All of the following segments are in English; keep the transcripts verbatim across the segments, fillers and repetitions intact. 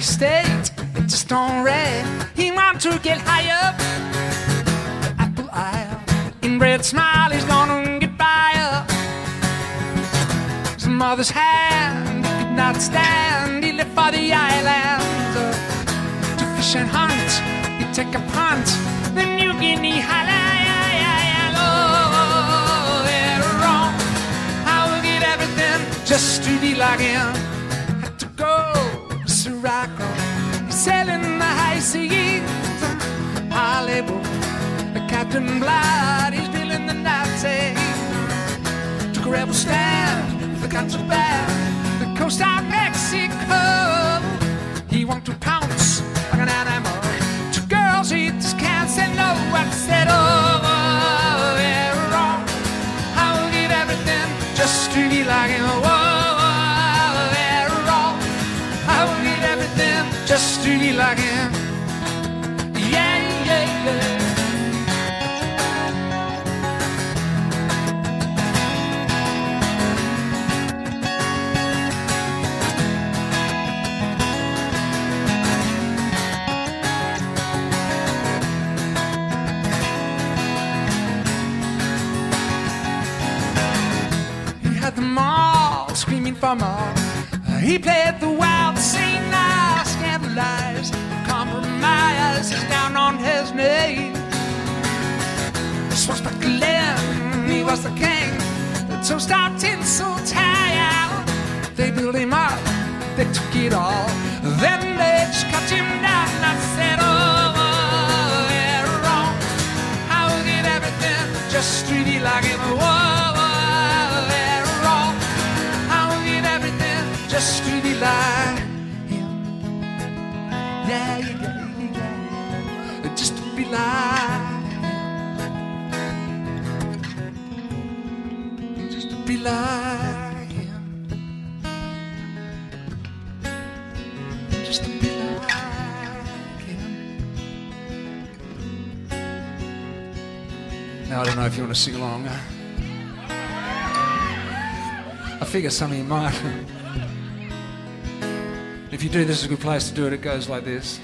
state, it just don't red. He want to get high up, apple isle. Inbred smile, he's gonna get by up. His mother's hand, he could not stand. He left for the islands uh, to fish and hunt. He'd take a punt, the New Guinea highland. Oh, they're wrong. I will get everything just to be like him. Had to go to Sirocco. He's sailing the high seas. Hollywood, the Captain Blood, he's dealing the Nazi. Took a rebel stand, the guns are bad. The coast of Mexico, he want to pounce like an animal. To girls he just can't say no. I said, oh, they're wrong. I will give everything just to be like him. Oh, they're wrong. I will give everything just to be like him. Yeah, yeah, yeah. Them all screaming for more. He played the wild scene now, scandalized, compromised. He's down on his knees. Swashbuckling, he was the king. The toast out tinsel tie. They built him up, they took it all. Then they just cut him down. I said, oh, they're wrong. I will get everything just to be like him. Whoa. Just to be like him. Yeah, yeah, yeah, yeah. Just to be like him. Just to be like him. Just to be like him. Now I don't know if you want to sing along. I figure some of you might. If you do, this is a good place to do it. It goes like this.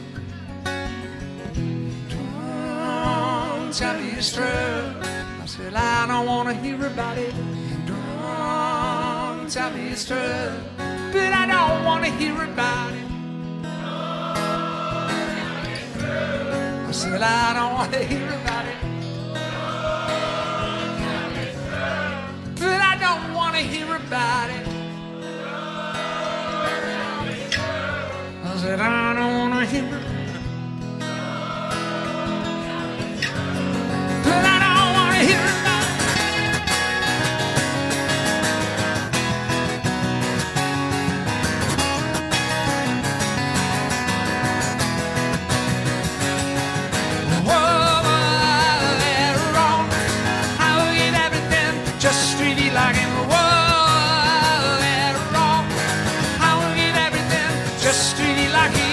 Don't tell me it's true. I said, I don't want to hear about it. Don't tell me it's true. But I don't want to hear about it. I said, I don't want to hear about it. But I don't want to hear about it. I said, I don't want to hear it. But I don't want to hear it. Whoa, they're wrong. I will get everything just to be like him. Whoa, they're wrong. I will get everything just to be like him.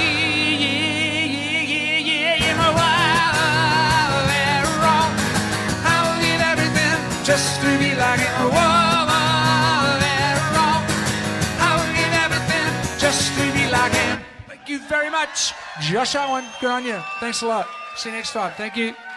Just to be like it. Whoa, they're wrong. I will give everything just to be like him. Thank you very much, Josh Owen. Good on you. Thanks a lot. See you next time. Thank you.